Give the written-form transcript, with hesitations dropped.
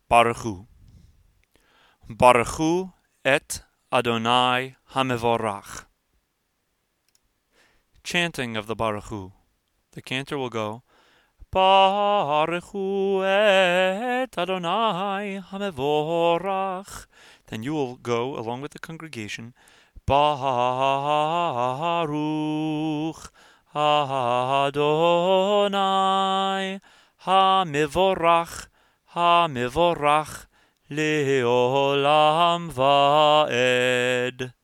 Baruch Hu. Baruch Hu et Adonai HaMevorach. Chanting of the Baruch Hu. The cantor will go, Baruch Hu et Adonai HaMevorach. Then you will go, along with the congregation, Baruch Adonai HaMevorach HaMevorach Le'olam Va'ed.